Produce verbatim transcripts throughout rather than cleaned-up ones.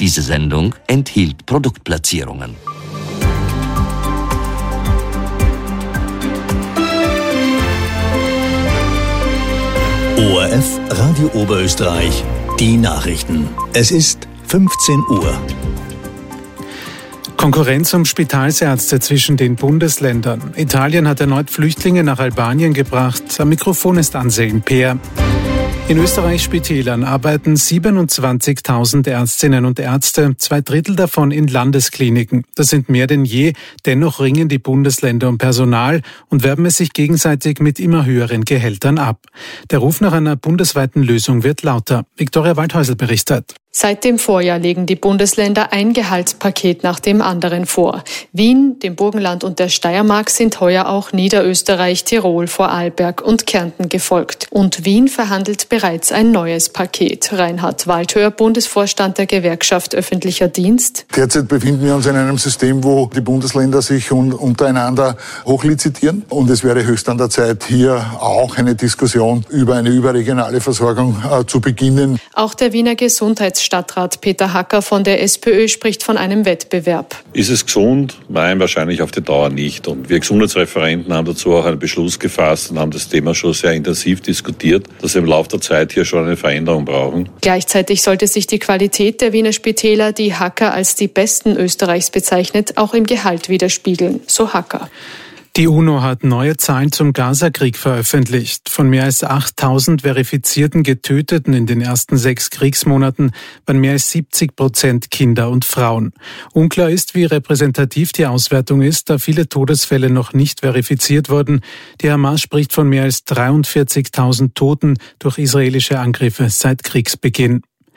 Diese Sendung enthielt Produktplatzierungen. O R F Radio Oberösterreich, die Nachrichten. Es ist fünfzehn Uhr. Konkurrenz um Spitalsärzte zwischen den Bundesländern. Italien hat erneut Flüchtlinge nach Albanien gebracht. Am Mikrofon ist Anselm Peer. In Österreichs Spitälern arbeiten siebenundzwanzigtausend Ärztinnen und Ärzte, zwei Drittel davon in Landeskliniken. Das sind mehr denn je. Dennoch ringen die Bundesländer um Personal und werben es sich gegenseitig mit immer höheren Gehältern ab. Der Ruf nach einer bundesweiten Lösung wird lauter. Viktoria Waldhäusl berichtet. Seit dem Vorjahr legen die Bundesländer ein Gehaltspaket nach dem anderen vor. Wien, dem Burgenland und der Steiermark sind heuer auch Niederösterreich, Tirol, Vorarlberg und Kärnten gefolgt. Und Wien verhandelt bereits ein neues Paket. Reinhard Waldhöher, Bundesvorstand der Gewerkschaft Öffentlicher Dienst. Derzeit befinden wir uns in einem System, wo die Bundesländer sich untereinander hochlizitieren. Und es wäre höchst an der Zeit, hier auch eine Diskussion über eine überregionale Versorgung äh, zu beginnen. Auch der Wiener Gesundheits Stadtrat Peter Hacker von der SPÖ spricht von einem Wettbewerb. Ist es gesund? Nein, wahrscheinlich auf die Dauer nicht. Und wir Gesundheitsreferenten haben dazu auch einen Beschluss gefasst und haben das Thema schon sehr intensiv diskutiert, dass wir im Laufe der Zeit hier schon eine Veränderung brauchen. Gleichzeitig sollte sich die Qualität der Wiener Spitäler, die Hacker als die besten Österreichs bezeichnet, auch im Gehalt widerspiegeln, so Hacker. Die UNO hat neue Zahlen zum Gaza-Krieg veröffentlicht. Von mehr als achttausend verifizierten Getöteten in den ersten sechs Kriegsmonaten waren mehr als siebzig Prozent Kinder und Frauen. Unklar ist, wie repräsentativ die Auswertung ist, da viele Todesfälle noch nicht verifiziert wurden. Die Hamas spricht von mehr als dreiundvierzigtausend Toten durch israelische Angriffe seit Kriegsbeginn.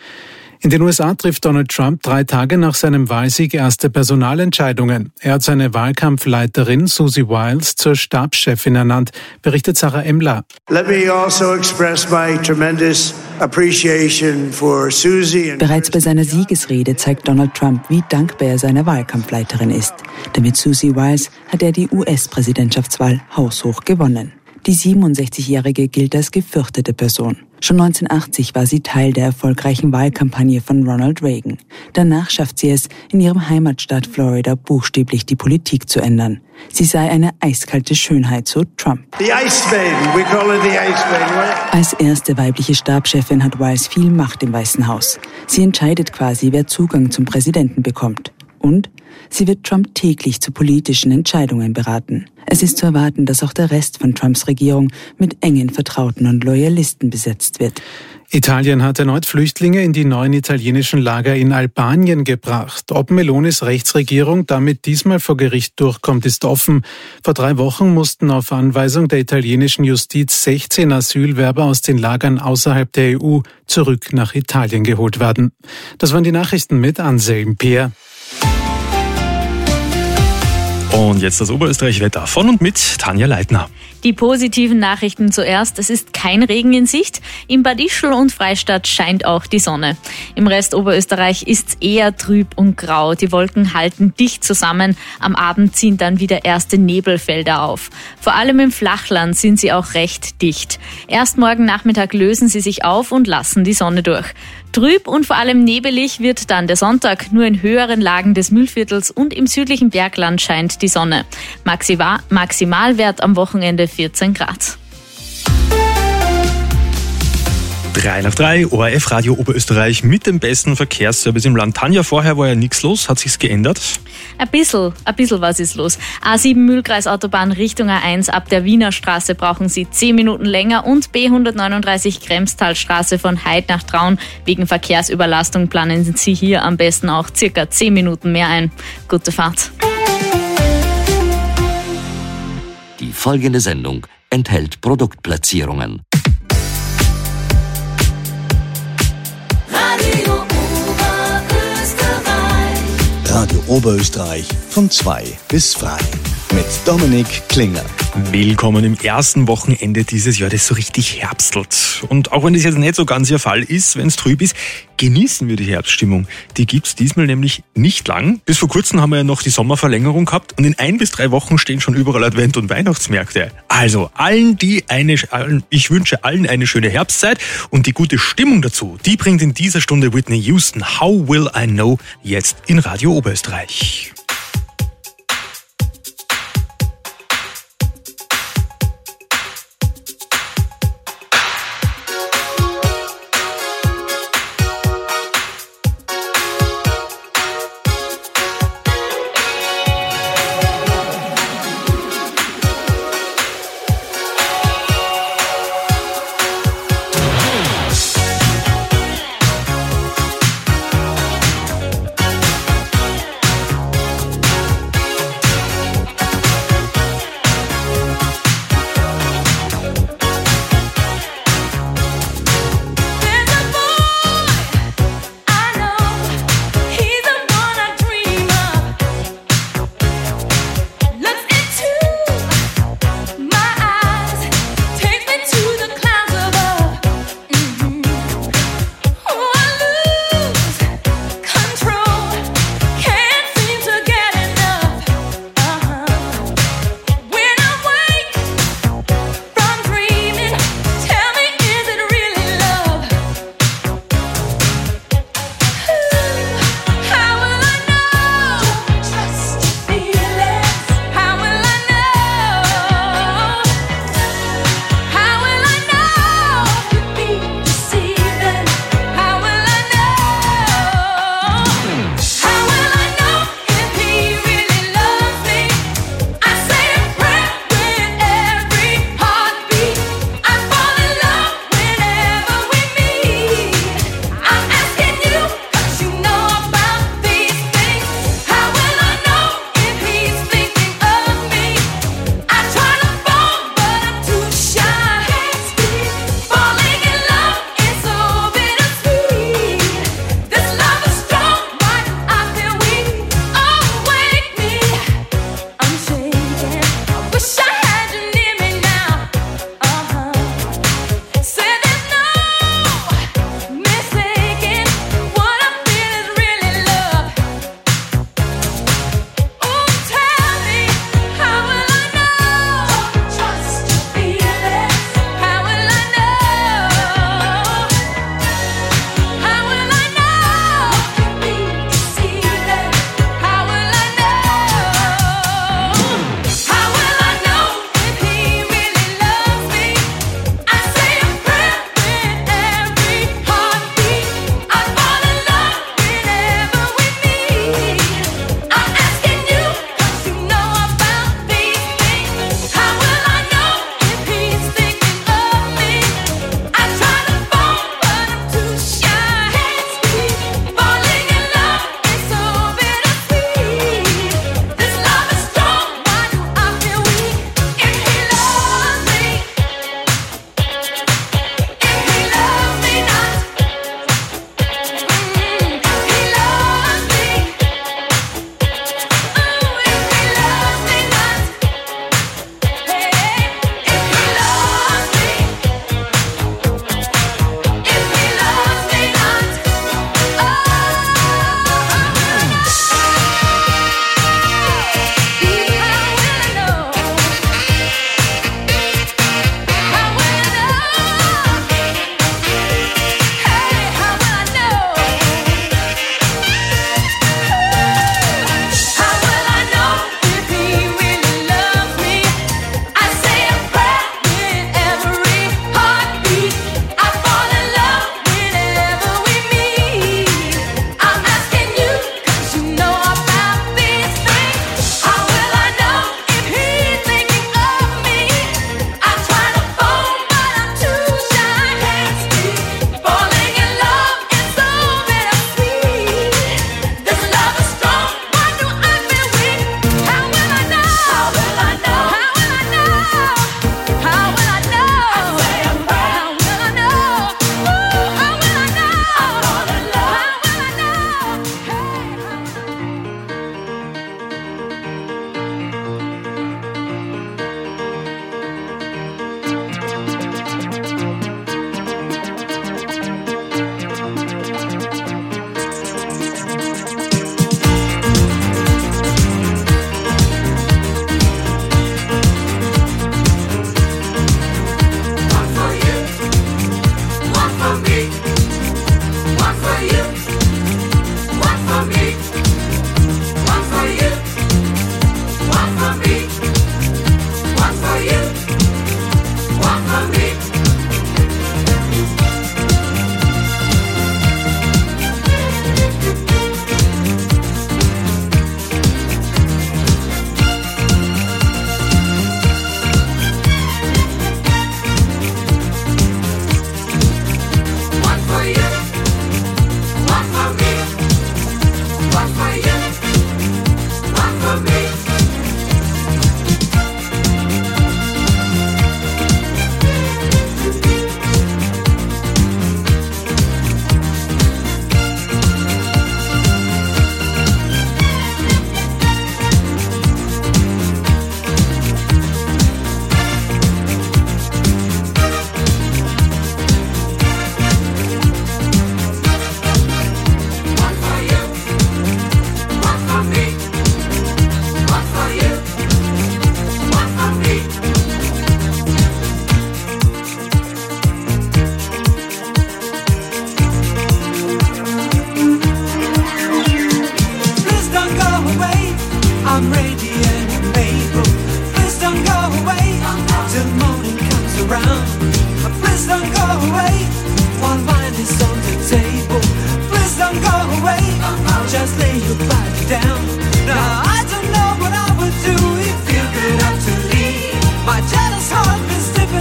In den U S A trifft Donald Trump drei Tage nach seinem Wahlsieg erste Personalentscheidungen. Er hat seine Wahlkampfleiterin Susie Wiles zur Stabschefin ernannt, berichtet Sarah Emler. Let me also express my tremendous appreciation for Susie. Bereits bei seiner Siegesrede zeigt Donald Trump, wie dankbar er seiner Wahlkampfleiterin ist. Denn mit Susie Wiles hat er die U S-Präsidentschaftswahl haushoch gewonnen. Die siebenundsechzigjährige gilt als gefürchtete Person. Schon neunzehnhundertachtzig war sie Teil der erfolgreichen Wahlkampagne von Ronald Reagan. Danach schafft sie es, in ihrem Heimatstaat Florida buchstäblich die Politik zu ändern. Sie sei eine eiskalte Schönheit, so Trump. The Ice Maiden. We call her the Ice Maiden. Als erste weibliche Stabschefin hat Wiles viel Macht im Weißen Haus. Sie entscheidet quasi, wer Zugang zum Präsidenten bekommt. Und sie wird Trump täglich zu politischen Entscheidungen beraten. Es ist zu erwarten, dass auch der Rest von Trumps Regierung mit engen Vertrauten und Loyalisten besetzt wird. Italien hat erneut Flüchtlinge in die neuen italienischen Lager in Albanien gebracht. Ob Melonis Rechtsregierung damit diesmal vor Gericht durchkommt, ist offen. Vor drei Wochen mussten auf Anweisung der italienischen Justiz sechzehn Asylwerber aus den Lagern außerhalb der E U zurück nach Italien geholt werden. Das waren die Nachrichten mit Anselm Peer. Und jetzt das Oberösterreich-Wetter von und mit Tanja Leitner. Die positiven Nachrichten zuerst. Es ist kein Regen in Sicht. In Bad Ischl und Freistadt scheint auch die Sonne. Im Rest Oberösterreich ist es eher trüb und grau. Die Wolken halten dicht zusammen. Am Abend ziehen dann wieder erste Nebelfelder auf. Vor allem im Flachland sind sie auch recht dicht. Erst morgen Nachmittag lösen sie sich auf und lassen die Sonne durch. Trüb und vor allem nebelig wird dann der Sonntag. Nur in höheren Lagen des Mühlviertels und im südlichen Bergland scheint die Sonne. Maxima- Maximalwert am Wochenende vierzehn Grad. drei nach drei, O R F Radio Oberösterreich mit dem besten Verkehrsservice im Land. Tanja, vorher war ja nichts los. Hat sich's geändert? Ein bisschen, ein bisschen was ist los. A sieben Mühlkreisautobahn Richtung A eins ab der Wiener Straße brauchen Sie zehn Minuten länger und B hundertneununddreißig Kremstalstraße von Heid nach Traun. Wegen Verkehrsüberlastung planen Sie hier am besten auch circa zehn Minuten mehr ein. Gute Fahrt. Die folgende Sendung enthält Produktplatzierungen. Radio Oberösterreich von zwei bis drei. mit Dominik Klinger. Willkommen im ersten Wochenende dieses Jahr, das so richtig herbstelt. Und auch wenn das jetzt nicht so ganz Ihr Fall ist, wenn es trüb ist, genießen wir die Herbststimmung. Die gibt's diesmal nämlich nicht lang. Bis vor kurzem haben wir ja noch die Sommerverlängerung gehabt und in ein bis drei Wochen stehen schon überall Advent- und Weihnachtsmärkte. Also allen, die eine, allen, ich wünsche allen eine schöne Herbstzeit und die gute Stimmung dazu, die bringt in dieser Stunde Whitney Houston. How Will I Know? Jetzt in Radio Oberösterreich.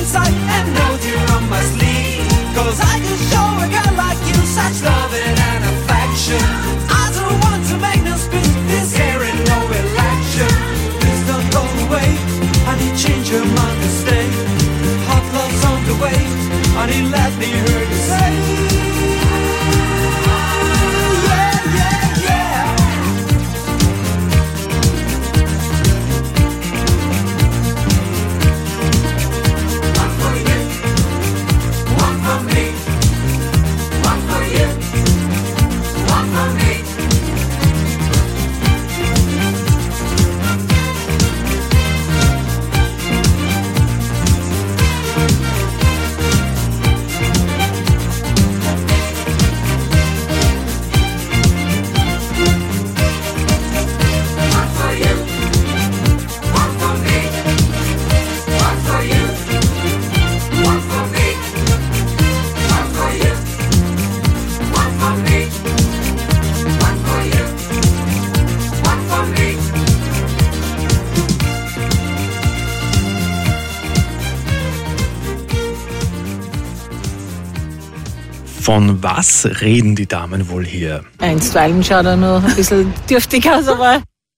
sight and knows you're on my sleeve. Cause I can show a girl like you such loving and affection. I don't want to make no speech, this here ain't no election. Please don't go away, I need change your mind to stay. Hot love's on the way, I need let me hear you say. Von was reden die Damen wohl hier? Einstweilen schaut er noch ein bisschen dürftig aus, aber...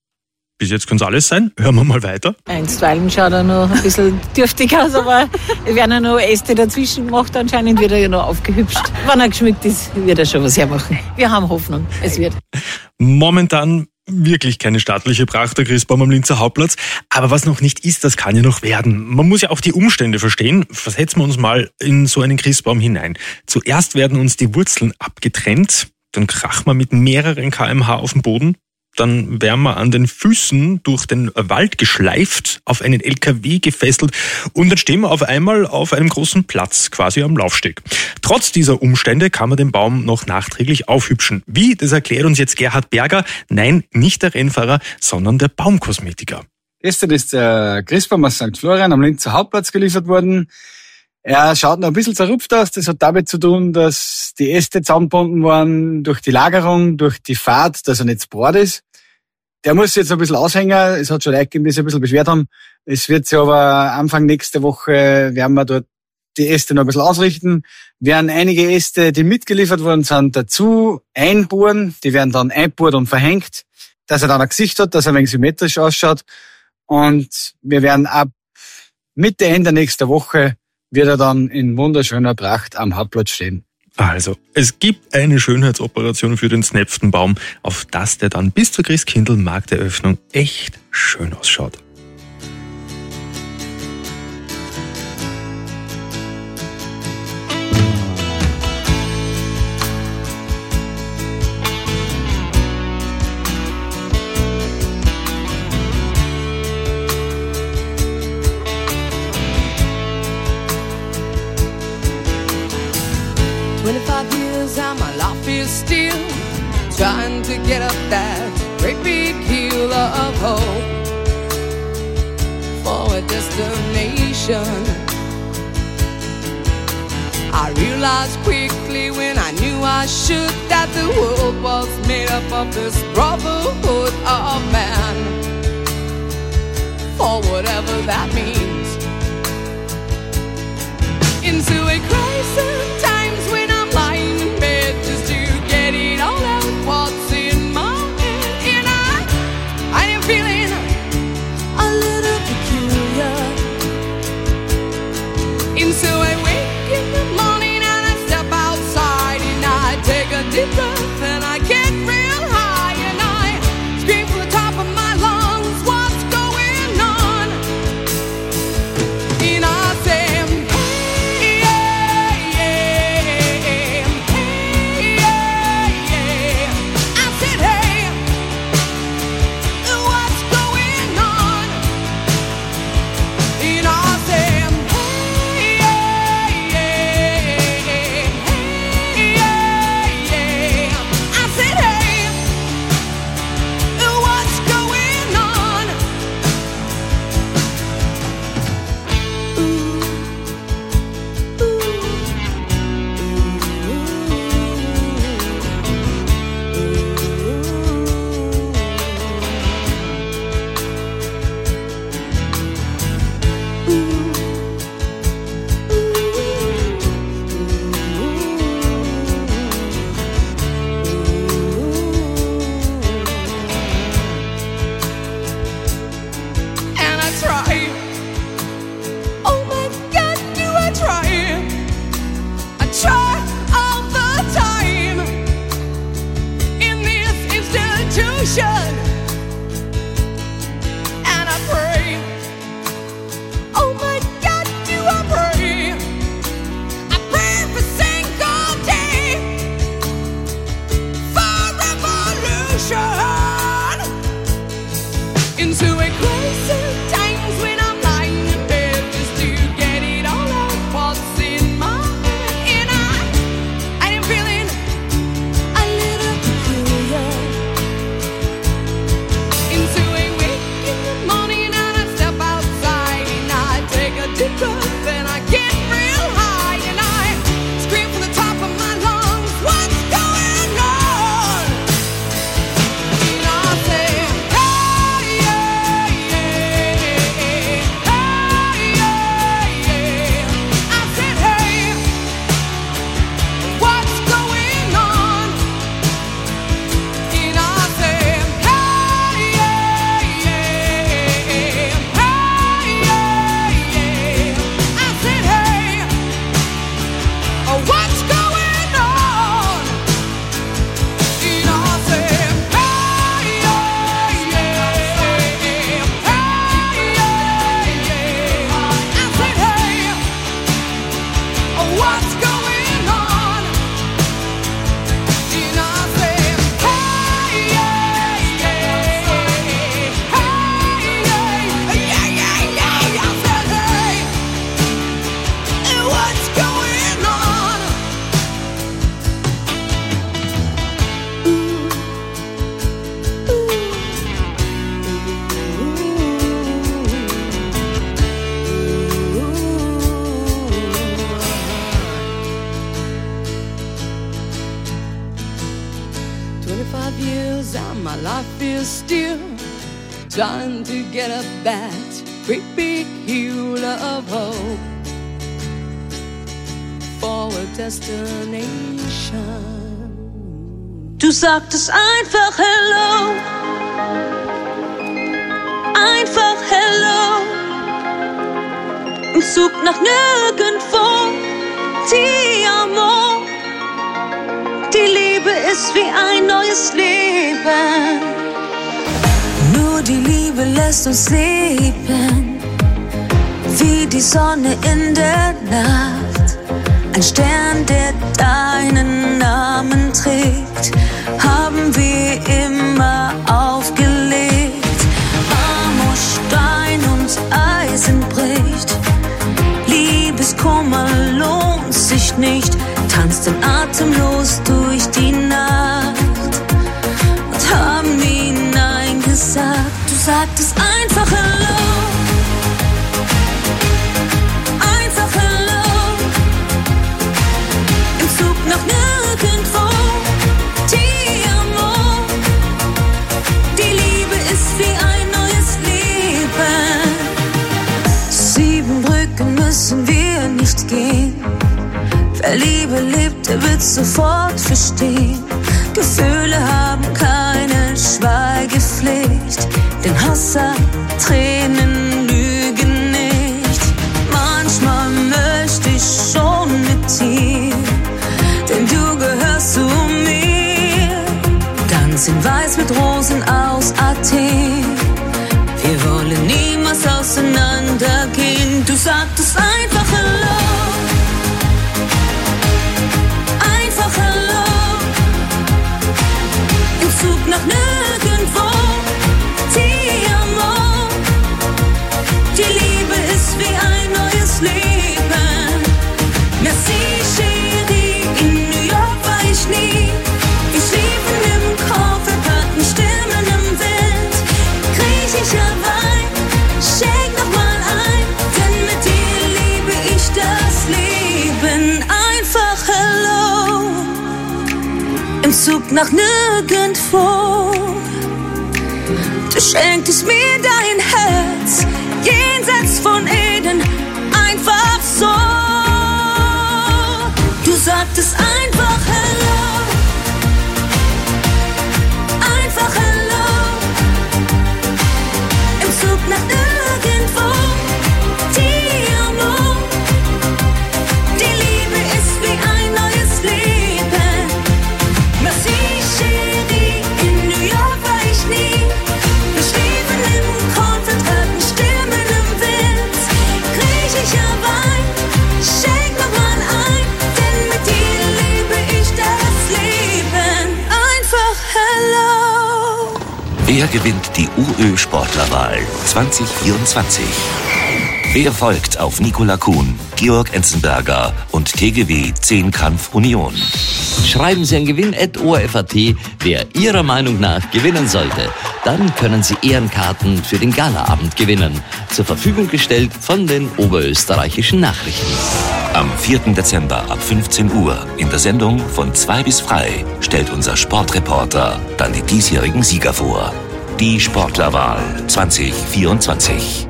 Bis jetzt kann es alles sein. Hören wir mal weiter. Einstweilen schaut er noch ein bisschen dürftig aus, aber es werden ja noch Äste dazwischen gemacht. Anscheinend wird er ja noch aufgehübscht. Wenn er geschmückt ist, wird er schon was hermachen. Wir haben Hoffnung, es wird. Momentan wirklich keine stattliche Pracht, der Christbaum am Linzer Hauptplatz. Aber was noch nicht ist, das kann ja noch werden. Man muss ja auch die Umstände verstehen. Versetzen wir uns mal in so einen Christbaum hinein. Zuerst werden uns die Wurzeln abgetrennt, dann krachen wir mit mehreren Kilometer pro Stunde auf den Boden. Dann werden wir an den Füßen durch den Wald geschleift, auf einen L K W gefesselt und dann stehen wir auf einmal auf einem großen Platz, quasi am Laufsteg. Trotz dieser Umstände kann man den Baum noch nachträglich aufhübschen. Wie, das erklärt uns jetzt Gerhard Berger. Nein, nicht der Rennfahrer, sondern der Baumkosmetiker. Gestern ist der Christbaum aus Sankt Florian am Linzer Hauptplatz geliefert worden. Er schaut noch ein bisschen zerrupft aus. Das hat damit zu tun, dass die Äste zusammengebunden waren durch die Lagerung, durch die Fahrt, dass er nicht zerbohrt ist. Der muss jetzt ein bisschen aushängen. Es hat schon Leute gegeben, die sich ein bisschen beschwert haben. Es wird sich aber Anfang nächste Woche, werden wir dort die Äste noch ein bisschen ausrichten. Werden einige Äste, die mitgeliefert worden sind, dazu einbohren. Die werden dann einbohrt und verhängt, dass er dann ein Gesicht hat, dass er ein wenig symmetrisch ausschaut. Und wir werden ab Mitte, Ende nächster Woche wird er dann in wunderschöner Pracht am Hauptplatz stehen. Also, es gibt eine Schönheitsoperation für den znepften Baum, auf das der dann bis zur Christkindl-Markteröffnung echt schön ausschaut. twenty-five years and my life is still trying to get up that great big hill of hope for a destination. I realized quickly when I knew I should that the world was made up of this brotherhood of man, for whatever that means. Into a crisis times when I'm lying in bed just to get it all out what's in my head. And I, I am feeling a little peculiar. And so I wake in the morning and I step outside and I take a deep breath and I get real high and I scream from the top of my lungs, what's going on? nation. And I pray, oh my God, do I pray. I pray every single day for revolution. Into a crisis times when I'm lying in bed just to get it all out what's in my head. And I, I am feeling a little peculiar. Into a week in the morning and I step outside and I take a deep breath and I get real high and I scream from the top of my lungs, what's going on? And I say, hey, yeah, yeah, hey, yeah, yeah. I said, hey, what's going on? And I said, hey, yeah, yeah, hey, yeah, yeah. I said, hey, oh, what's going on? And I said, hey, yeah, yeah, hey, yeah, yeah. I said, hey, oh, what's going on? And I said, hey, yeah, yeah, hey, yeah, yeah, yeah, yeah. I said, hey, and what's going on? Twenty-five years and my life is still trying to get up that great big hill of hope for a destination. Du sagtest einfach Hello, einfach Hello. Im Zug nach nirgendwo, ti amo. Die Liebe ist wie ein neues Leben. Nur die Liebe lässt uns leben, wie die Sonne in der Nacht. Ein Stern, der deinen Namen trägt, haben wir immer aufgelegt. Amor, Stein und Eisen bricht, Liebeskummer lohnt sich nicht, tanzt dann atemlos durch die Nacht und haben nie Nein gesagt. Du sagtest einfach Hello, einfach Hello. Im Zug nach nirgendwo, ti amo. Die Liebe ist wie ein neues Leben. Sieben Brücken müssen wir nicht gehen. Wer Liebe liebt, der wird sofort verstehen. Gefühle haben keine Schweigepflicht, denn Hass hat Tränen, lügen nicht. Manchmal möchte ich schon mit dir, denn du gehörst zu mir. Ganz in Weiß mit Rosen aus Athen, wir wollen niemals auseinandergehen. Du sagtest einfach Hello, einfach Hello. Im Zug nach nirgendwo, ti amo. Die Liebe ist wie ein neues Leben. Merci, chérie, in New York war ich nie. Wir schliefen im Koffer, hatten Stimmen im Wind. Griechischer Wein, schenk noch mal ein, denn mit dir liebe ich das Leben. Einfach Hello, im Zug nach nirgendwo. Du schenktest mir dein Herz, jenseits von Eden, einfach so. Du sagtest einfach Hello, einfach Hello. Im Zug nach nirgendwo, ti amo. Die Liebe ist wie ein neues Leben. Merci, chérie, in New York war ich Wer gewinnt die UÖ-Sportlerwahl zwanzig vierundzwanzig? Wer folgt auf Nicola Kuhn, Georg Enzenberger und T G W Zehnkampf Union? Schreiben Sie an gewinn at o r f punkt a t, wer Ihrer Meinung nach gewinnen sollte. Dann können Sie Ehrenkarten für den Galaabend gewinnen. Zur Verfügung gestellt von den Oberösterreichischen Nachrichten. Am vierten Dezember ab fünfzehn Uhr in der Sendung von zwei bis frei stellt unser Sportreporter dann die diesjährigen Sieger vor. Die Sportlerwahl zwanzig vierundzwanzig.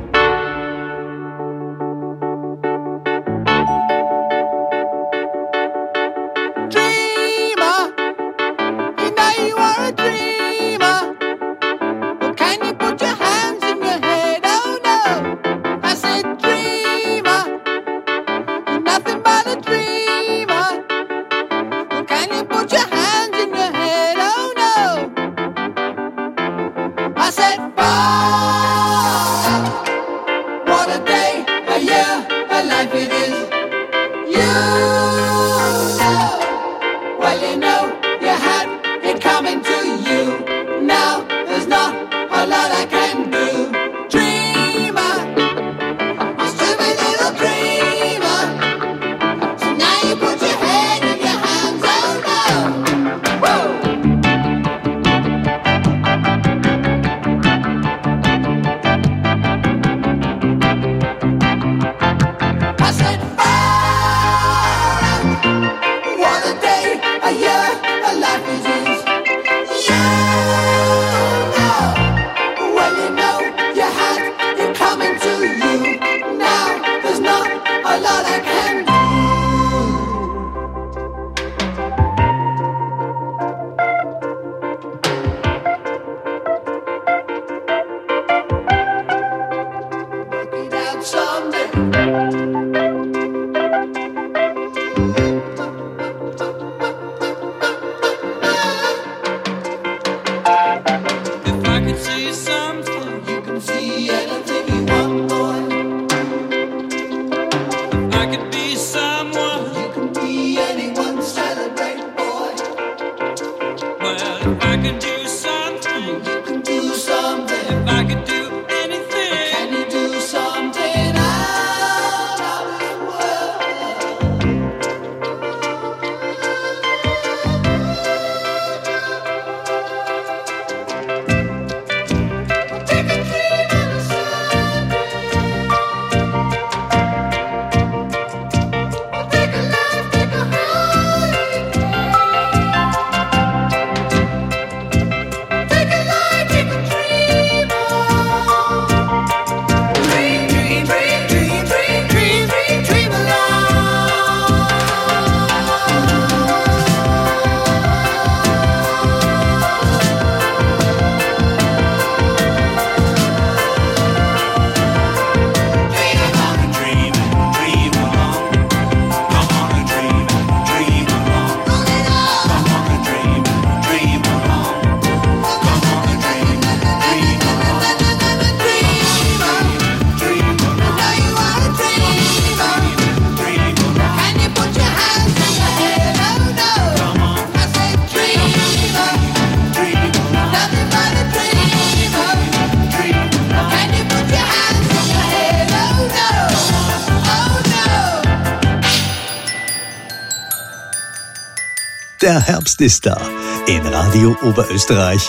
Der Herbst ist da in Radio Oberösterreich.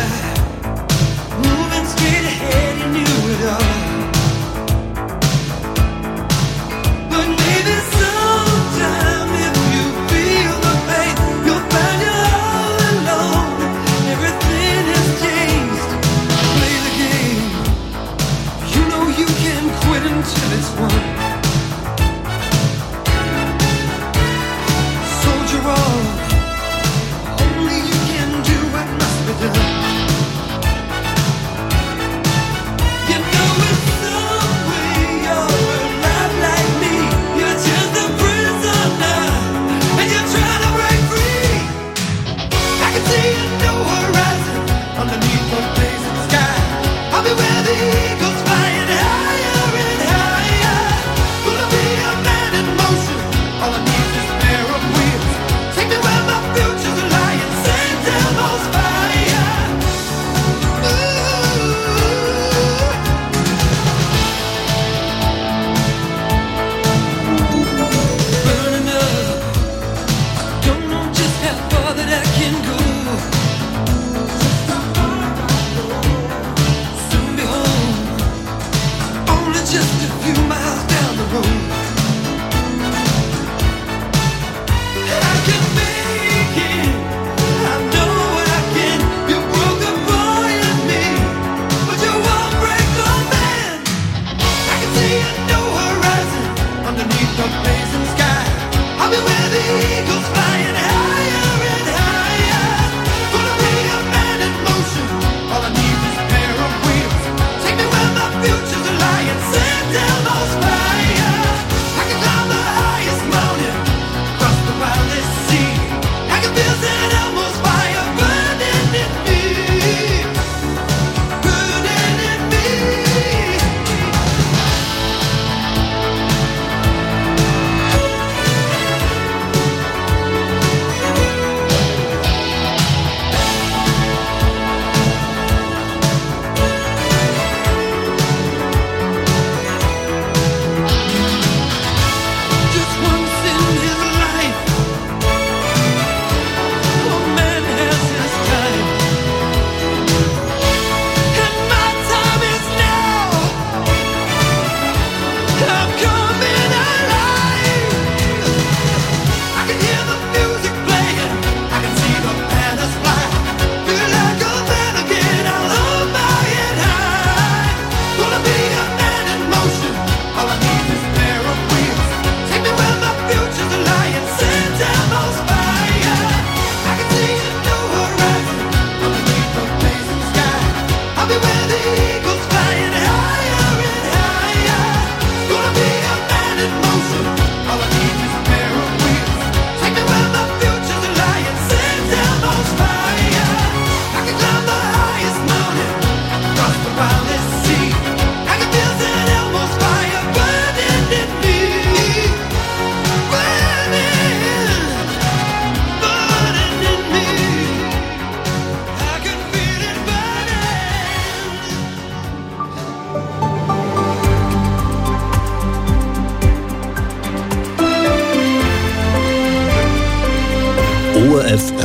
Moving straight ahead, you knew it all.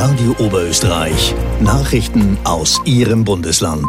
Radio Oberösterreich. Nachrichten aus Ihrem Bundesland.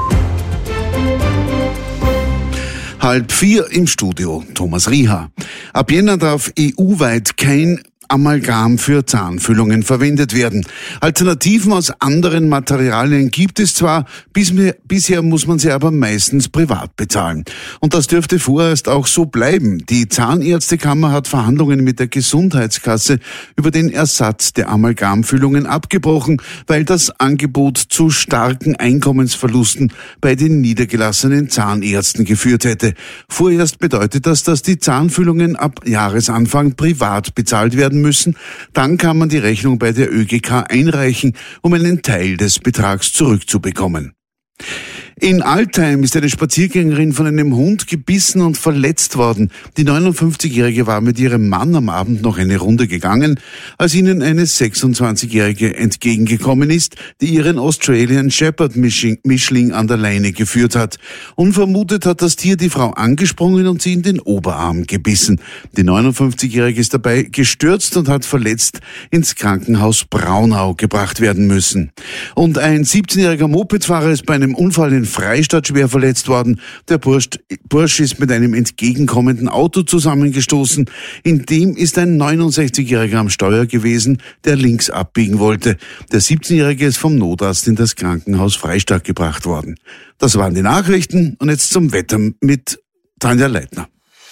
Halb vier im Studio, Thomas Rieher. Ab Jänner darf E U-weit kein Amalgam für Zahnfüllungen verwendet werden. Alternativen aus anderen Materialien gibt es zwar, bisher muss man sie aber meistens privat bezahlen. Und das dürfte vorerst auch so bleiben. Die Zahnärztekammer hat Verhandlungen mit der Gesundheitskasse über den Ersatz der Amalgamfüllungen abgebrochen, weil das Angebot zu starken Einkommensverlusten bei den niedergelassenen Zahnärzten geführt hätte. Vorerst bedeutet das, dass die Zahnfüllungen ab Jahresanfang privat bezahlt werden müssen. Dann kann man die Rechnung bei der Ö G K einreichen, um einen Teil des Betrags zurückzubekommen. In Altheim ist eine Spaziergängerin von einem Hund gebissen und verletzt worden. Die neunundfünfzigjährige war mit ihrem Mann am Abend noch eine Runde gegangen, als ihnen eine sechsundzwanzigjährige entgegengekommen ist, die ihren Australian Shepherd Mischling an der Leine geführt hat. Unvermutet hat das Tier die Frau angesprungen und sie in den Oberarm gebissen. Die neunundfünfzigjährige ist dabei gestürzt und hat verletzt ins Krankenhaus Braunau gebracht werden müssen. Und ein siebzehnjähriger Mopedfahrer ist bei einem Unfall in Freistadt schwer verletzt worden. Der Bursch, Bursch ist mit einem entgegenkommenden Auto zusammengestoßen. In dem ist ein neunundsechzigjähriger am Steuer gewesen, der links abbiegen wollte. Der siebzehnjährige ist vom Notarzt in das Krankenhaus Freistadt gebracht worden. Das waren die Nachrichten und jetzt zum Wetter mit Tanja Leitner.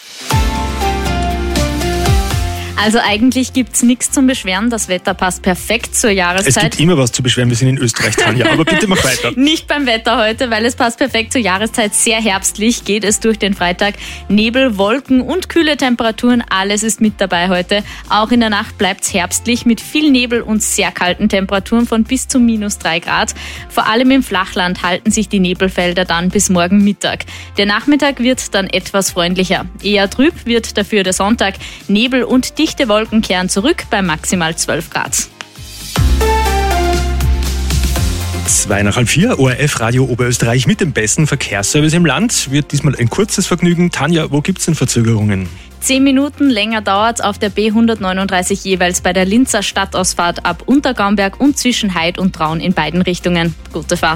Also eigentlich gibt's nichts zum Beschweren, das Wetter passt perfekt zur Jahreszeit. Es gibt immer was zu beschweren, wir sind in Österreich, Tanja, aber bitte mach weiter. Nicht beim Wetter heute, weil es passt perfekt zur Jahreszeit. Sehr herbstlich geht es durch den Freitag. Nebel, Wolken und kühle Temperaturen, alles ist mit dabei heute. Auch in der Nacht bleibt's herbstlich mit viel Nebel und sehr kalten Temperaturen von bis zu minus drei Grad. Vor allem im Flachland halten sich die Nebelfelder dann bis morgen Mittag. Der Nachmittag wird dann etwas freundlicher. Eher trüb wird dafür der Sonntag. Nebel und dichte Wolken kehren zurück bei maximal zwölf Grad. Zwei nach halb vier, O R F Radio Oberösterreich mit dem besten Verkehrsservice im Land. Wird diesmal ein kurzes Vergnügen. Tanja, wo gibt's denn Verzögerungen? Zehn Minuten länger dauert's auf der B hundertneununddreißig jeweils bei der Linzer Stadtausfahrt ab Untergaumberg und zwischen Heid und Traun in beiden Richtungen. Gute Fahrt.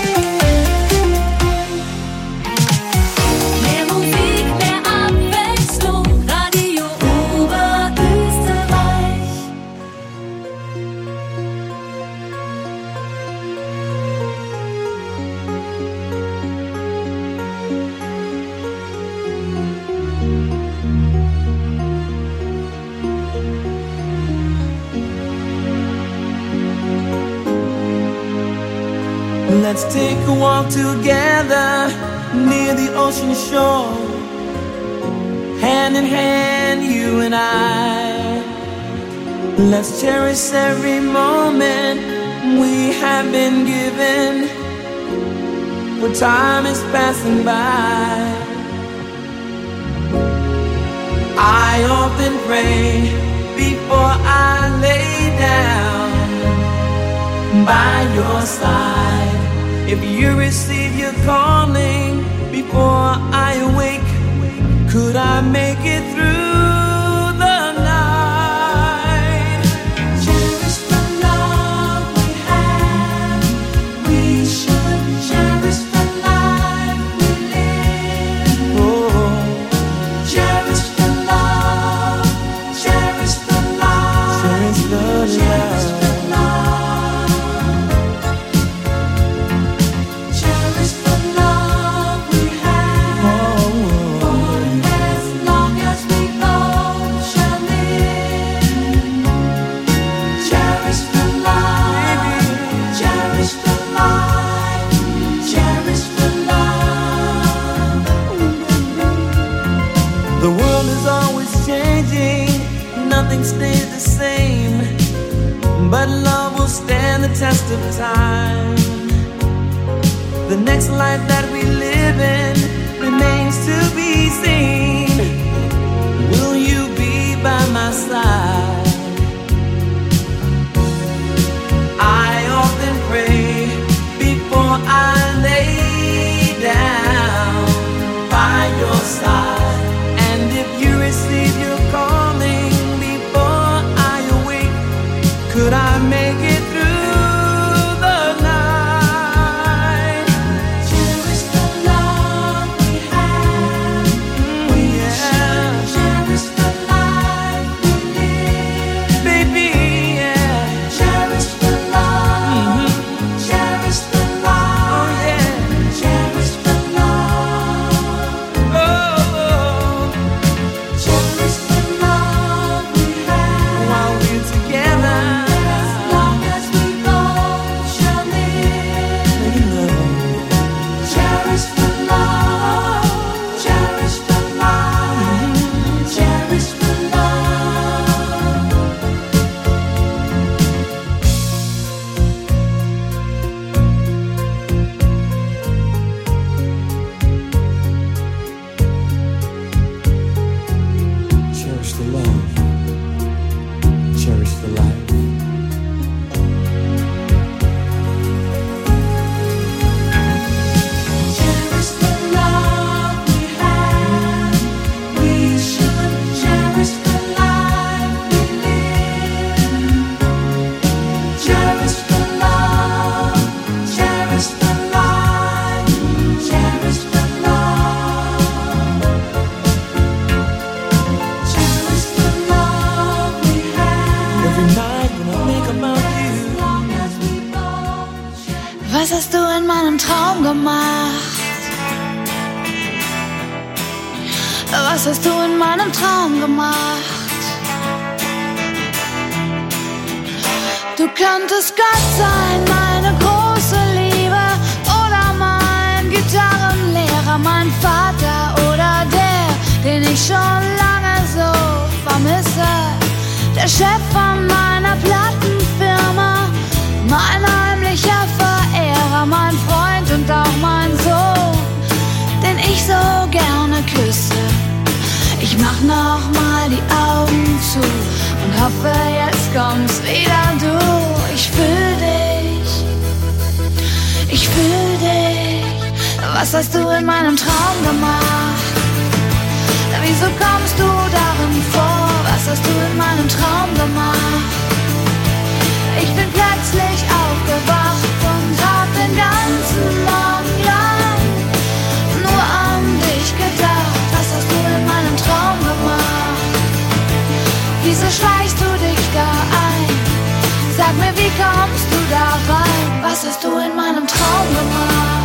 Let's take a walk together near the ocean shore. Hand in hand, you and I. Let's cherish every moment we have been given, for time is passing by. I often pray before I lay down by your side. If you receive your calling before I awake, could I make it through the night? Cherish the love we have. We should cherish the life we live. Oh, cherish the love, cherish the love, cherish the love. Stays the same, but love will stand the test of time. The next life that we live in remains to be seen. Will you be by my side? I often pray before I lay down by your side, and if you receive your calling, could I make it through? hast du in meinem Traum gemacht? Was hast du in meinem Traum gemacht? Du könntest Gott sein, meine große Liebe, oder mein Gitarrenlehrer, mein Vater oder der, den ich schon lange so vermisse. Der Chef von meiner Plattenfirma, mein heimlicher Verehrer, mein Freund und auch mein Sohn, den ich so gerne küsse. Ich mach noch mal die Augen zu und hoffe, jetzt kommst wieder du. Ich fühl dich, ich fühl dich. Was hast du in meinem Traum gemacht? Wieso kommst du darin vor? Was hast du in meinem Traum gemacht? Ich bin plötzlich aufgewacht und hab den ganzen Morgen lang nur an dich gedacht. Was hast du in meinem Traum gemacht? Wieso schleichst du dich da ein? Sag mir, wie kommst du da rein? Was hast du in meinem Traum gemacht?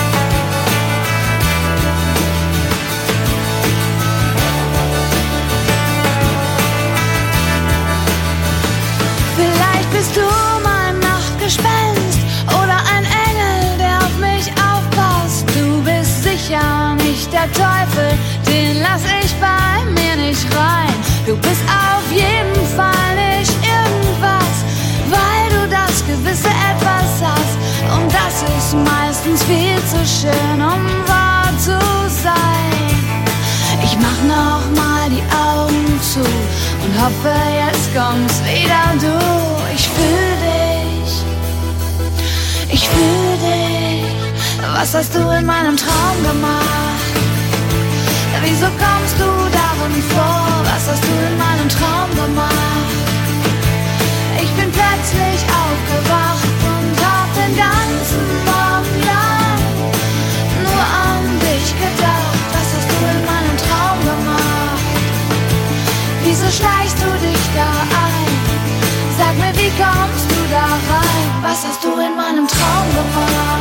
Vielleicht bist du mein Nachtgespenst oder ein Engel, der auf mich aufpasst. Du bist sicher nicht der Teufel, den lass ich bei mir nicht rein. Du bist auf jeden Fall nicht irgendwas, weil du das gewisse Etwas hast. Und das ist meistens viel zu schön, um wahr zu sein. Ich mach noch mal die Augen zu und hoffe, jetzt kommst wieder du. Ich fühl dich, ich fühl dich. Was hast du in meinem Traum gemacht? Wieso kommst du darin vor? Was hast du in meinem Traum gemacht? Ich bin plötzlich aufgewacht und hab den ganzen Morgen lang nur an dich gedacht. Was hast du in meinem Traum gemacht? Wieso schleichst du dich da ein? Sag mir, wie kommst du da rein? Was hast du in meinem Traum gemacht?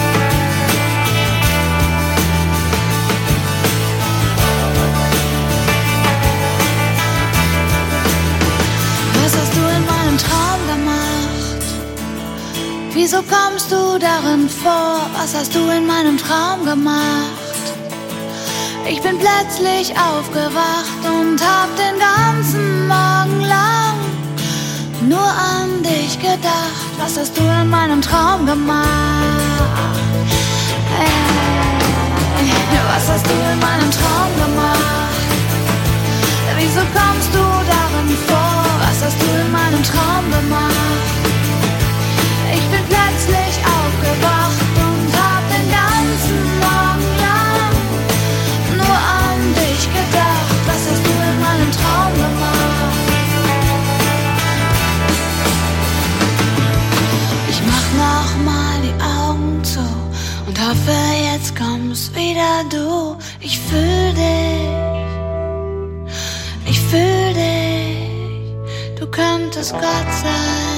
Was hast du in meinem Traum gemacht? Wieso kommst du darin vor? Was hast du in meinem Traum gemacht? Ich bin plötzlich aufgewacht und hab den ganzen Morgen lang nur an dich gedacht. Was hast du in meinem Traum gemacht? Hey, was hast du in meinem Traum gemacht? Wieso kommst du darin vor? Was hast du in meinem Traum gemacht? Ich bin plötzlich aufgewacht und hab den ganzen Morgen lang nur an dich gedacht. Was hast du in meinem Traum gemacht? Ich mach noch mal die Augen zu und hoffe, jetzt kommst wieder du. Ich fühl dich, ich fühl dich, du könntest Gott sein.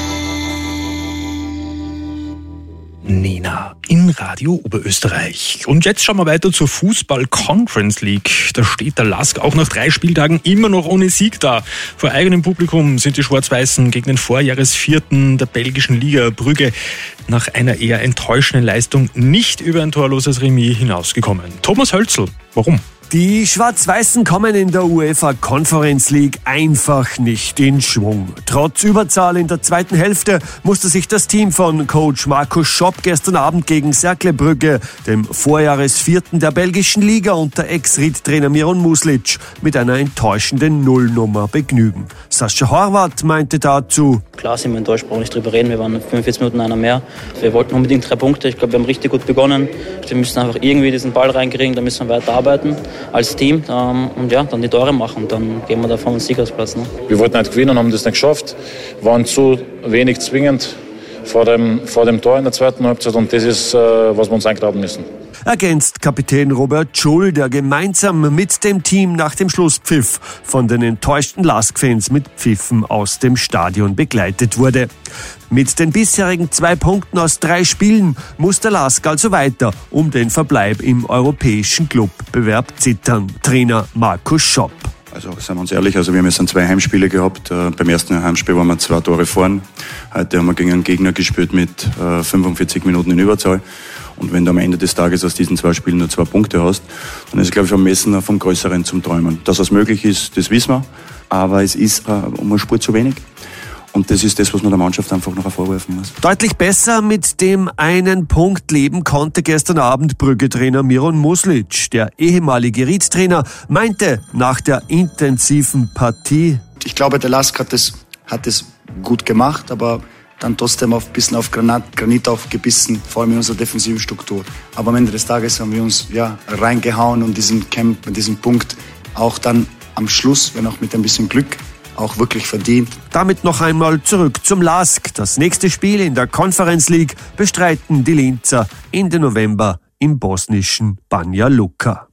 Nena in Radio Oberösterreich. Und jetzt schauen wir weiter zur Fußball-Conference League. Da steht der Lask auch nach drei Spieltagen immer noch ohne Sieg da. Vor eigenem Publikum sind die Schwarz-Weißen gegen den Vorjahresvierten der belgischen Liga Brügge nach einer eher enttäuschenden Leistung nicht über ein torloses Remis hinausgekommen. Thomas Hölzl, warum? Die Schwarz-Weißen kommen in der UEFA Conference League einfach nicht in Schwung. Trotz Überzahl in der zweiten Hälfte musste sich das Team von Coach Markus Schopp gestern Abend gegen Cercle Brügge, dem Vorjahresvierten der belgischen Liga, unter Ex-Ried-Trainer Miron Muslic mit einer enttäuschenden Nullnummer begnügen. Sascha Horvath meinte dazu: Klar sind wir enttäuscht, brauchen nicht drüber reden. Wir waren fünfundvierzig Minuten einer mehr. Wir wollten unbedingt drei Punkte. Ich glaube, wir haben richtig gut begonnen. Wir müssen einfach irgendwie diesen Ball reinkriegen, da müssen wir weiter arbeiten als Team und ja, dann die Tore machen. Dann gehen wir da vom Siegersplatz. Ne? Wir wollten nicht gewinnen, haben das nicht geschafft. Waren zu wenig zwingend vor dem, vor dem Tor in der zweiten Halbzeit und das ist, was wir uns eingraben müssen. ergänzt Kapitän Robert Schull, der gemeinsam mit dem Team nach dem Schlusspfiff von den enttäuschten Lask-Fans mit Pfiffen aus dem Stadion begleitet wurde. Mit den bisherigen zwei Punkten aus drei Spielen muss der Lask also weiter um den Verbleib im europäischen Clubbewerb zittern. Trainer Markus Schopp. Also seien wir uns ehrlich, also wir haben jetzt zwei Heimspiele gehabt. Äh, beim ersten Heimspiel waren wir zwei Tore vorn. Heute haben wir gegen einen Gegner gespielt mit äh, fünfundvierzig Minuten in Überzahl. Und wenn du am Ende des Tages aus diesen zwei Spielen nur zwei Punkte hast, dann ist es, glaube ich, vermessen, vom Größeren zum Träumen. Dass was möglich ist, das wissen wir. Aber es ist äh, um eine Spur zu wenig. Und das ist das, was man der Mannschaft einfach noch vorwerfen muss. Deutlich besser mit dem einen Punkt leben konnte gestern Abend Brügge-Trainer Miron Muslic. Der ehemalige Ried-Trainer meinte nach der intensiven Partie: Ich glaube, der Lask hat es, hat es gut gemacht, aber dann trotzdem ein bisschen auf Granat, Granit aufgebissen, vor allem in unserer defensiven Struktur. Aber am Ende des Tages haben wir uns ja, reingehauen und diesen Camp, diesen Punkt auch dann am Schluss, wenn auch mit ein bisschen Glück, auch wirklich verdient. Damit noch einmal zurück zum Lask. Das nächste Spiel in der Conference League bestreiten die Linzer Ende November im bosnischen Banja Luka.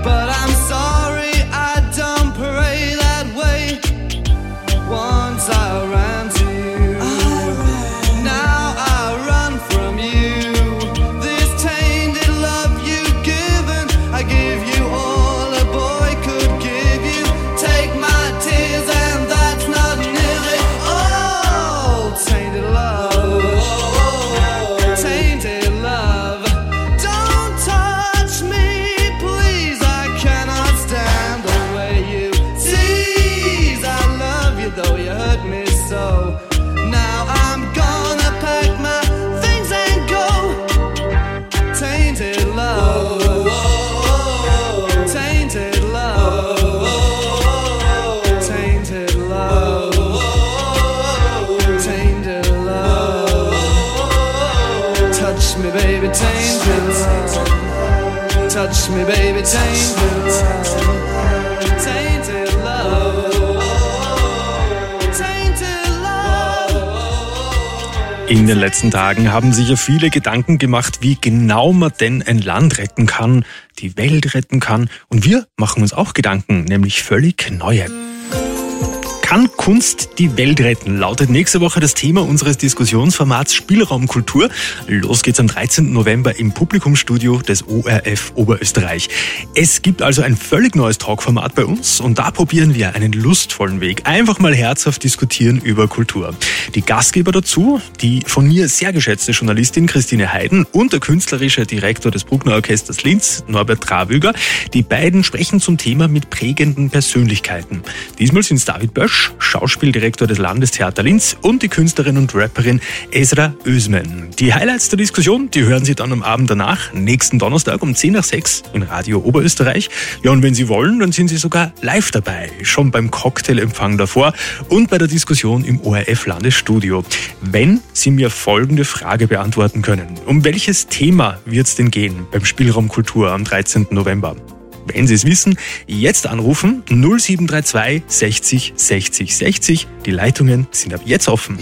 But I'm sorry I don't pray that way. Once I ran to you, now I run from you. This tainted love you've given, I give you all a boy could give you. Take my tears and that's not nearly all. Tainted love, tainted love. Don't touch me, please, I cannot stand the way you tease. I love you though you hurt me so. Now I'm gonna pack my things and go. Tainted love, tainted love, tainted love, tainted love. Touch me, baby, tainted love. Touch me, baby, tainted love. Tainted love, tainted love. In den letzten Tagen haben sich ja viele Gedanken gemacht, wie genau man denn ein Land retten kann, die Welt retten kann. Und wir machen uns auch Gedanken, nämlich völlig neue. Kann Kunst die Welt retten? Lautet nächste Woche das Thema unseres Diskussionsformats Spielraumkultur. Los geht's am dreizehnten November im Publikumsstudio des O R F Oberösterreich. Es gibt also ein völlig neues Talkformat bei uns und da probieren wir einen lustvollen Weg. Einfach mal herzhaft diskutieren über Kultur. Die Gastgeber dazu, die von mir sehr geschätzte Journalistin Christine Heiden und der künstlerische Direktor des Bruckner Orchesters Linz, Norbert Trawüger. Die beiden sprechen zum Thema mit prägenden Persönlichkeiten. Diesmal sind es David Bösch, Schauspieldirektor des Landestheater Linz, und die Künstlerin und Rapperin Esra Özmen. Die Highlights der Diskussion, die hören Sie dann am Abend danach, nächsten Donnerstag um zehn nach sechs in Radio Oberösterreich. Ja, und wenn Sie wollen, dann sind Sie sogar live dabei, schon beim Cocktailempfang davor und bei der Diskussion im O R F Landesstudio. Wenn Sie mir folgende Frage beantworten können: Um welches Thema wird es denn gehen beim Spielraum Kultur am dreizehnten November? Wenn Sie es wissen, jetzt anrufen null sieben drei zwei sechzig sechzig sechzig. Die Leitungen sind ab jetzt offen.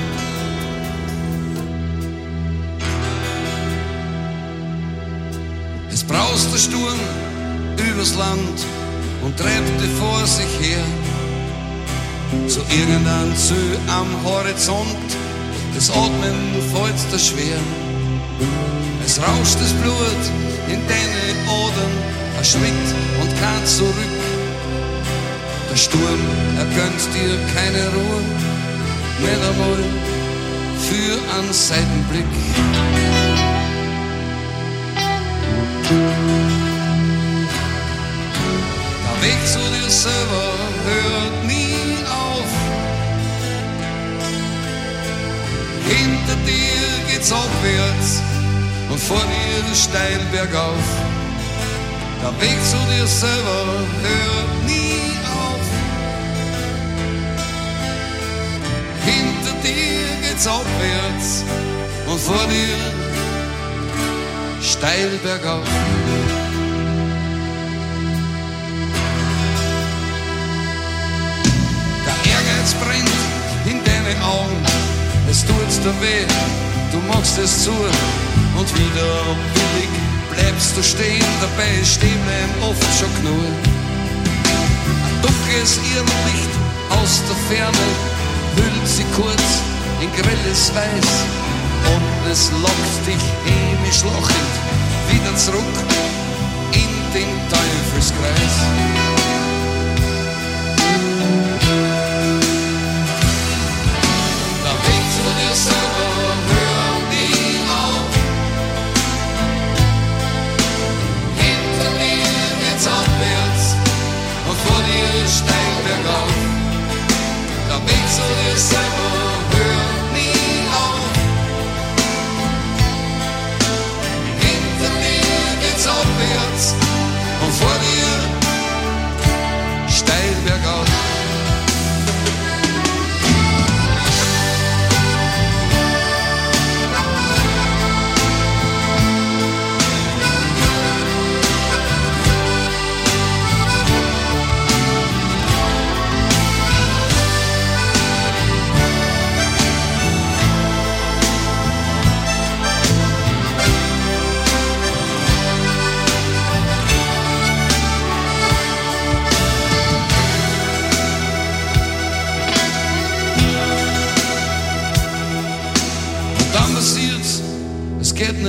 Es braust der Sturm übers Land und treibte vor sich her. Zu irgendeinem Ziel am Horizont, das Atmen fällt dir schwer. Es rauscht das Blut in deine Adern, ein Schritt und kein Zurück. Der Sturm, er gönnt dir keine Ruhe, nicht einmal für einen Seitenblick. Der Weg zu dir selber hört nie auf. Hinter dir geht's abwärts und vor dir steil bergauf. Der Weg zu dir selber hört nie auf. Hinter dir geht's abwärts und vor dir steil bergauf. Der Ehrgeiz brennt in deine Augen, es tut's dir weh, du machst es zu und widerwillig bleibst du stehen, dabei ist Stehen oft schon genug. Ein dunkles Irrlicht aus der Ferne hüllt sie kurz in grelles Weiß und es lockt dich hämisch lachend wieder zurück in den Teufelskreis. Der Weg zu dir selber hört nie auf. Abwärts und vor dir steil bergauf. Der Weg zu dir selber hört nie auf. Hinter mir geht's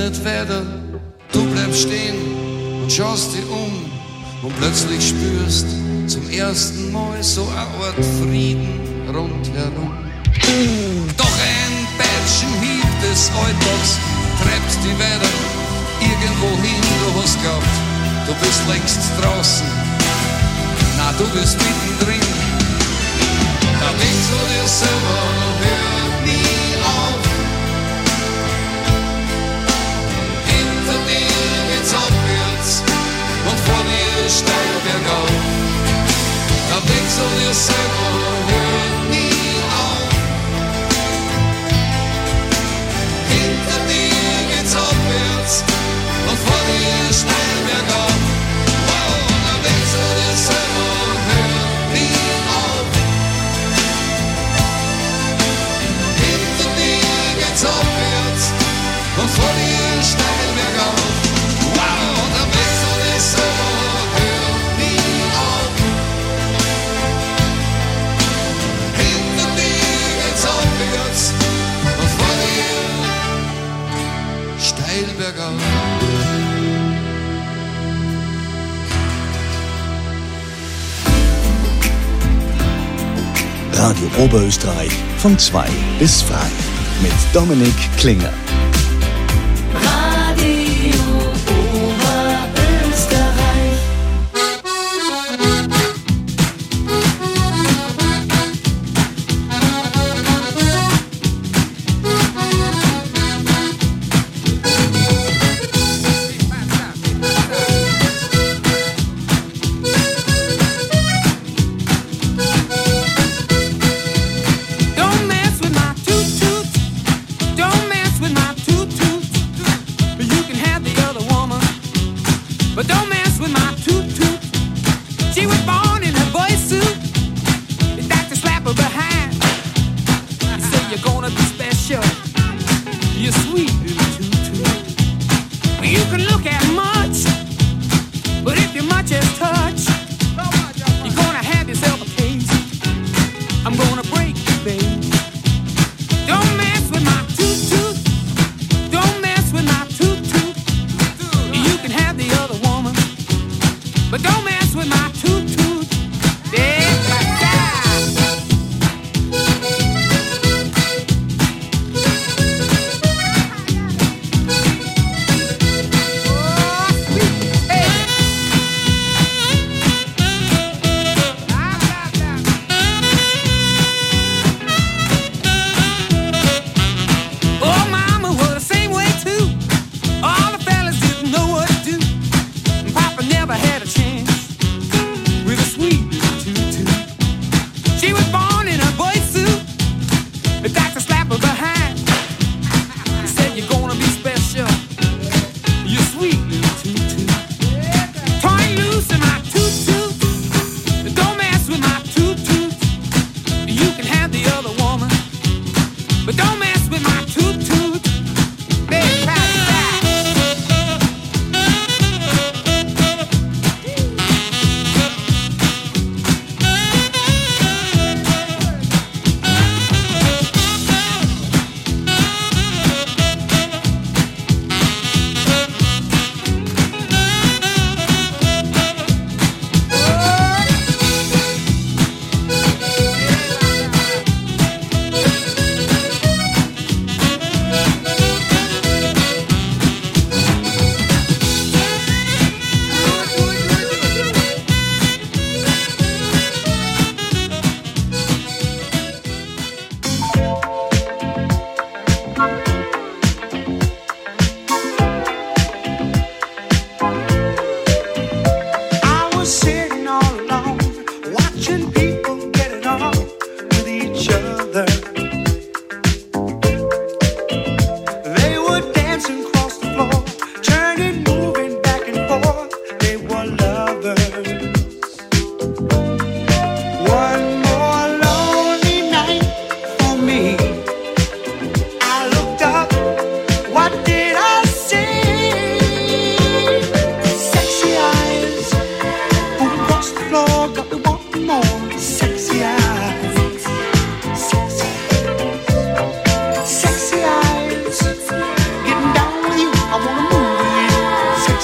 nicht weiter. Du bleibst stehen und schaust dich um und plötzlich spürst zum ersten Mal so eine Art Frieden rundherum. Doch ein Peitschenhieb des Alltags treibt die weiter irgendwo hin. Du hast glaubt, du bist längst draußen, na du bist mittendrin. Da denkst du dir selber, hör nie auf. Hinter dir geht's abwärts und vor dir steil bergauf. Da denkst du dir selber, hör nie auf. Hinter dir geht's abwärts und vor dir steil bergauf. Wow, da denkst du dir selber, hör nie auf. Hinter dir geht's abwärts und vor dir steil bergauf. Wow, da denkst du dir selber, hör nie auf. Hinter dir geht's abwärts und vor dir steil bergauf. Radio Oberösterreich von zwei bis frei mit Dominik Klinger. Radio Oberösterreich. Don't mess with my toot toot. Don't mess with my toot toot. You can have the other woman, but don't mess with my toot toot. She was born in a boy suit. You got to slap her behind. You say you're gonna be special. You're sweet little toot toot. You can look at much, but if you're much as touch, you're gonna have yourself a case. I'm gonna break you, babe. Don't mess with my toot toot. Don't mess with my toot toot. You can have the other woman, but don't mess with my toot toot. Yeah, like that. Oh, sweet. Hey.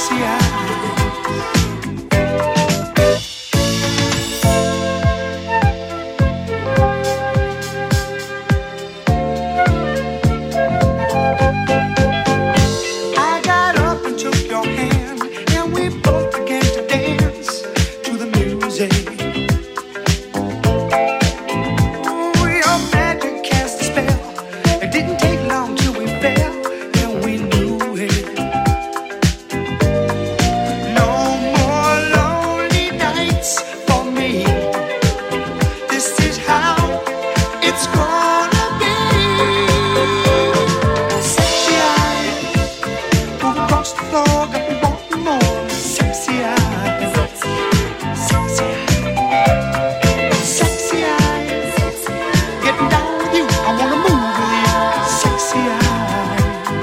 sexy eyes. I got up and took your hand, and we both began to dance to the music. Ooh, your magic cast a spell. It didn't take long till we fell, and we knew it. No more lonely nights for me. This is how it's gonna be. Sexy eyes move across the floor, got me wanting more. Sexy eyes, sexy eyes, sexy eyes. Getting down with you, I wanna move with you. Sexy eyes.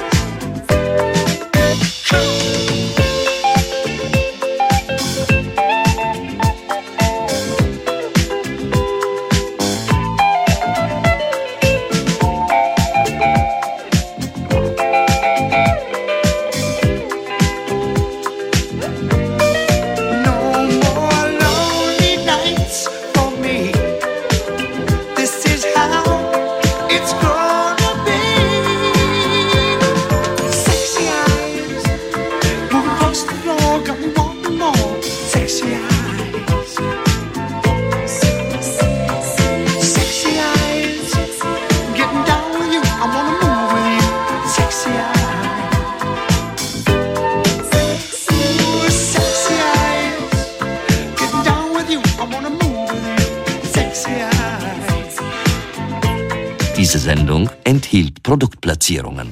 No more lonely nights for me. This is how it's gonna be. Sexy eyes move across the floor, got me wanting more. Sexy eyes, sexy eyes, getting down with you. I wanna move with you. Sexy eyes, ooh, sexy eyes, getting down with you. I wanna move with you. Sexy eyes. Diese Sendung enthielt Produktplatzierungen.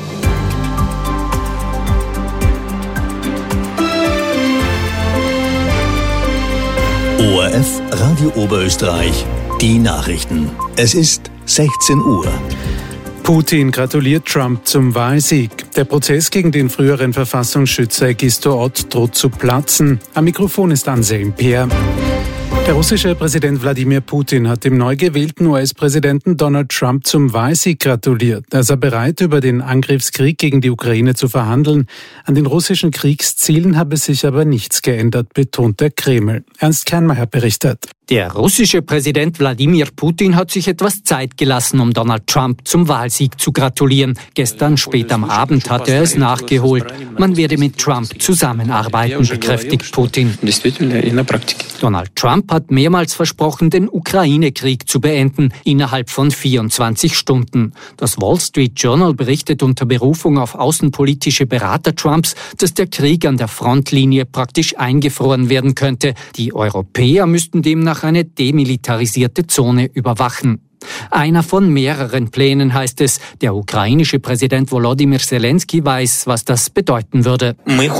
O R F Radio Oberösterreich, die Nachrichten. Es ist sechzehn Uhr. Putin gratuliert Trump zum Wahlsieg. Der Prozess gegen den früheren Verfassungsschützer Egisto Ott droht zu platzen. Am Mikrofon ist Anselm Peer. Der russische Präsident Wladimir Putin hat dem neu gewählten U S-Präsidenten Donald Trump zum Wahlsieg gratuliert. Er sei bereit, über den Angriffskrieg gegen die Ukraine zu verhandeln. An den russischen Kriegszielen habe sich aber nichts geändert, betont der Kreml. Ernst Kernmacher berichtet. Der russische Präsident Wladimir Putin hat sich etwas Zeit gelassen, um Donald Trump zum Wahlsieg zu gratulieren. Gestern spät am Abend hat er es nachgeholt. Man werde mit Trump zusammenarbeiten, bekräftigt Putin. Donald Trump hat mehrmals versprochen, den Ukraine-Krieg zu beenden, innerhalb von vierundzwanzig Stunden. Das Wall Street Journal berichtet unter Berufung auf außenpolitische Berater Trumps, dass der Krieg an der Frontlinie praktisch eingefroren werden könnte. Die Europäer müssten demnach eine demilitarisierte Zone überwachen. Einer von mehreren Plänen, heißt es. Der ukrainische Präsident Volodymyr Zelensky weiß, was das bedeuten würde.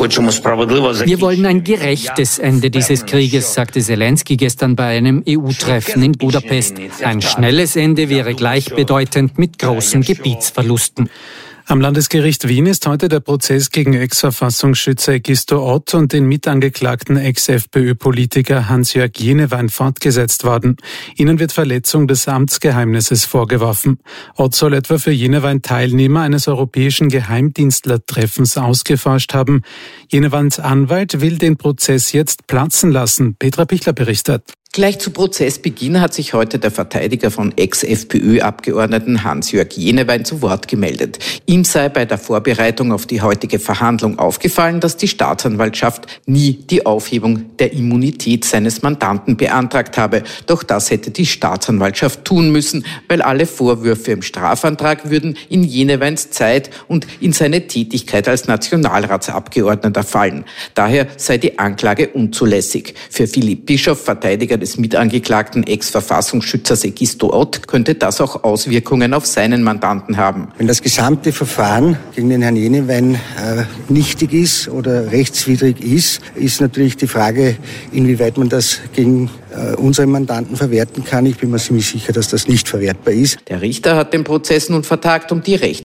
Wir wollen ein gerechtes Ende dieses Krieges, sagte Zelensky gestern bei einem E U-Treffen in Budapest. Ein schnelles Ende wäre gleichbedeutend mit großen Gebietsverlusten. Am Landesgericht Wien ist heute der Prozess gegen Ex-Verfassungsschützer Egisto Ott und den mitangeklagten Ex-FPÖ-Politiker Hans-Jörg Jenewein fortgesetzt worden. Ihnen wird Verletzung des Amtsgeheimnisses vorgeworfen. Ott soll etwa für Jenewein Teilnehmer eines europäischen Geheimdienstlertreffens ausgeforscht haben. Jeneweins Anwalt will den Prozess jetzt platzen lassen. Petra Pichler berichtet. Gleich zu Prozessbeginn hat sich heute der Verteidiger von Ex-FPÖ-Abgeordneten Hans-Jörg Jenewein zu Wort gemeldet. Ihm sei bei der Vorbereitung auf die heutige Verhandlung aufgefallen, dass die Staatsanwaltschaft nie die Aufhebung der Immunität seines Mandanten beantragt habe. Doch das hätte die Staatsanwaltschaft tun müssen, weil alle Vorwürfe im Strafantrag würden in Jeneweins Zeit und in seine Tätigkeit als Nationalratsabgeordneter fallen. Daher sei die Anklage unzulässig. Für Philipp Bischof, Verteidiger des Mitangeklagten Ex-Verfassungsschützers Egisto Ott, könnte das auch Auswirkungen auf seinen Mandanten haben. Wenn das gesamte Verfahren gegen den Herrn Jenewein äh, nichtig ist oder rechtswidrig ist, ist natürlich die Frage, inwieweit man das gegen äh, unseren Mandanten verwerten kann. Ich bin mir ziemlich sicher, dass das nicht verwertbar ist. Der Richter hat den Prozess nun vertagt, um die Rechte